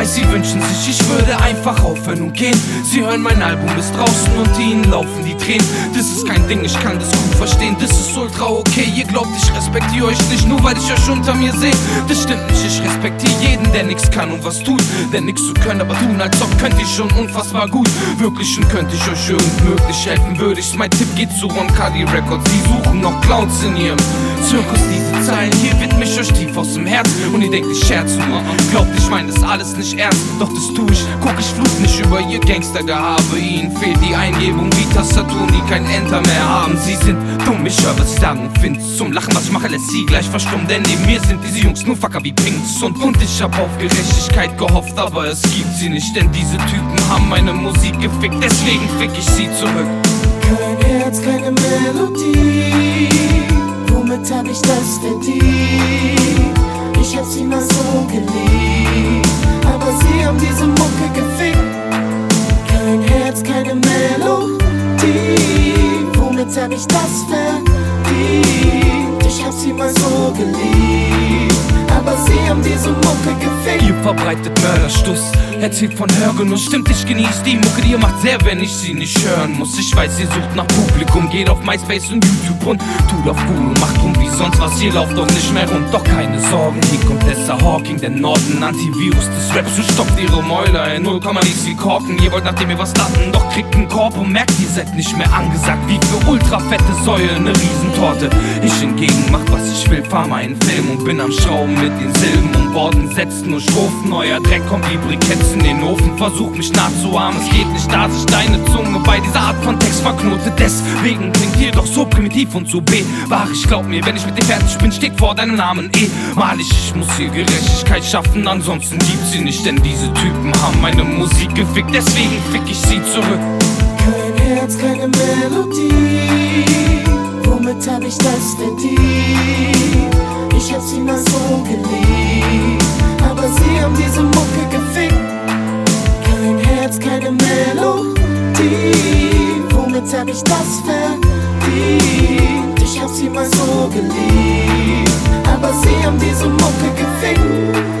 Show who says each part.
Speaker 1: weiß, sie wünschen sich, ich würde einfach aufhören und gehen. Sie hören, mein Album ist draußen und ihnen laufen die Tränen. Das ist kein Ding, ich kann das gut verstehen, das ist ultra okay. Ihr glaubt, ich respektiere euch nicht, nur weil ich euch unter mir sehe. Das stimmt nicht, ich respektiere jeden, der nix kann und was tut. Denn nix zu können, aber tun, als ob könnte ich schon unfassbar gut. Wirklich und könnte ich euch irgend möglich helfen, würde ich's. Mein Tipp geht zu Roncalli Records, sie suchen noch Clowns in ihrem Zirkus. Diese Zeilen hier widme ich euch tief aus dem Herz. Und ihr denkt, ich scherze nur, glaubt, ich meine das alles nicht ernst. Doch das tu ich, guck, ich fluch nicht über ihr Gangstergehabe. Ihnen fehlt die Eingebung wie Tastaturen, die kein Enter mehr haben. Sie sind dumm, ich höre, was sie sagen und find's zum Lachen. Was ich mache, lässt sie gleich verstummen, denn neben mir sind diese Jungs nur Fucker wie Pinks. Und ich hab auf Gerechtigkeit gehofft, aber es gibt sie nicht. Denn diese Typen haben meine Musik gefickt, deswegen fick ich sie zurück.
Speaker 2: Kein Herz, keine Melodie, womit hab ich das verdient? Ich hab sie mal so geliebt, aber sie haben diese Mucke gefickt. Kein Herz, keine Melodie, womit hab ich das verdient? Ich hab sie mal so geliebt, aber sie haben diese Mucke gefickt.
Speaker 1: Ihr verbreitet Mörderstuss, erzählt von Hörgenuss. Stimmt, ich genieß die Mucke, die ihr macht sehr, wenn ich sie nicht hören muss. Ich weiß, ihr sucht nach Publikum, geht auf MySpace und YouTube und tut auf cool und macht rum wie sonst was. Ihr lauft doch nicht mehr rund, doch keine Sorgen. Hier kommt Tessa Hawking, der Norden, Antivirus des Raps und stopft ihre Mäuler in 0, nichts wie Korken. Ihr wollt nachdem ihr was dachten, doch kriegt einen Korb und merkt, ihr seid nicht mehr angesagt. Wie für ultrafette Säue eine Riesentorte. Ich hingegen mach was ich will, fahr meinen Film und bin am Schrauben mit den Silben und Worten, setzt nur Strophen. Euer Dreck kommt wie Briketts in den Ofen, versuch mich nachzuahmen, es geht nicht, da sich deine Zunge bei dieser Art von Text verknotet. Deswegen klingt ihr doch so primitiv und so wahr. Ich glaub mir, wenn ich mit dir fertig bin, steht vor deinem Namen malig. Ich muss hier Gerechtigkeit schaffen, ansonsten gibt's sie nicht. Denn diese Typen haben meine Musik gefickt, deswegen fick ich sie zurück.
Speaker 2: Kein Herz, keine Melodie, womit hab ich das verdient? Ich hab sie mal so geliebt, aber sie haben diese Mucke gefickt. Kein Herz, keine Melodie, womit hab ich das verdient? Ich hab sie mal so geliebt, aber sie haben diese Mucke gefickt.